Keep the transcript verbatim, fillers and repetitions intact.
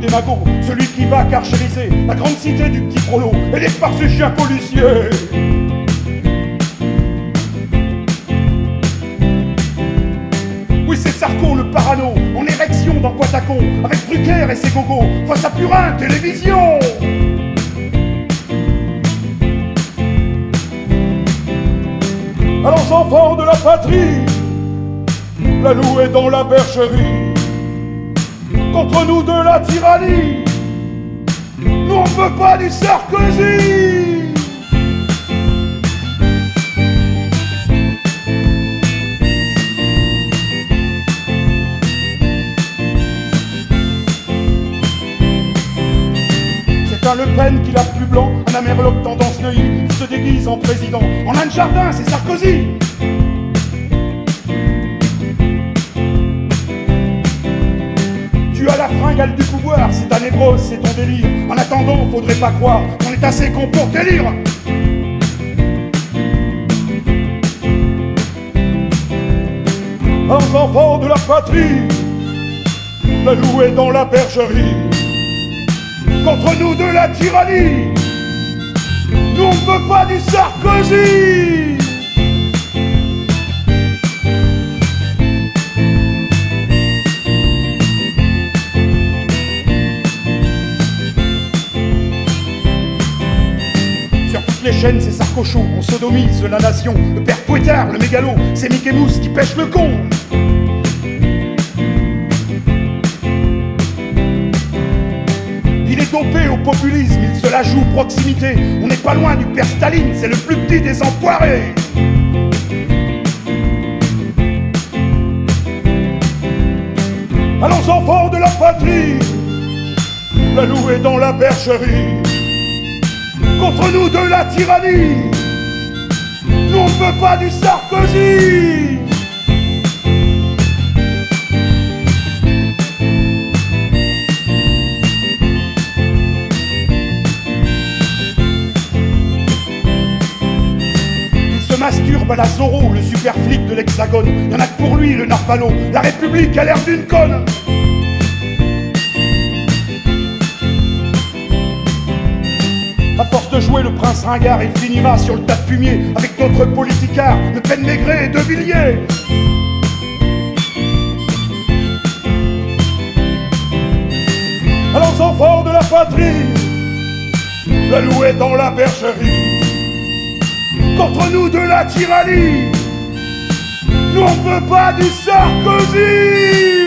démago, celui qui va carchériser la grande cité du petit prolo et les farces chiens policiers. Oui, c'est Sarko le parano, en érection dans Poitacon, avec Drucker et ses gogos, face à Purin Télévision. Alors enfants de la patrie, la loup est dans la bergerie. Contre nous de la tyrannie, nous on veut pas du Sarkozy. C'est un Le Pen qui l'a plus blanc, un Amerloc tendance Neuilly, qui se déguise en président. En un jardin, c'est Sarkozy. Tu as la fringale du pouvoir, c'est ta névrose, c'est ton délire. En attendant, faudrait pas croire qu'on est assez con pour délire. Un enfant de la patrie, la loup est dans la bergerie. Contre nous de la tyrannie, nous on ne veut pas du Sarkozy. Sur toutes les chaînes c'est Sarkocho, on sodomise la nation. Le père Fouettard, le mégalo, c'est Mickey Mouse qui pêche le con. Dopé au populisme, il se la joue proximité. On n'est pas loin du père Staline, c'est le plus petit des enfoirés. Allons enfants de la patrie, la loup est dans la bergerie. Contre nous de la tyrannie, nous on ne veut pas du Sarkozy. Masturbe à la Zorro, le super flic de l'Hexagone. Y'en a que pour lui, le narvalo. La République a l'air d'une conne. À force de jouer le prince ringard, il finira sur le tas de fumier avec d'autres politicards, Le Pen, Maigret et De Villiers. Allons enfants de la patrie, la loup est dans la bergerie. Contre nous de la tyrannie, nous on veut pas du Sarkozy.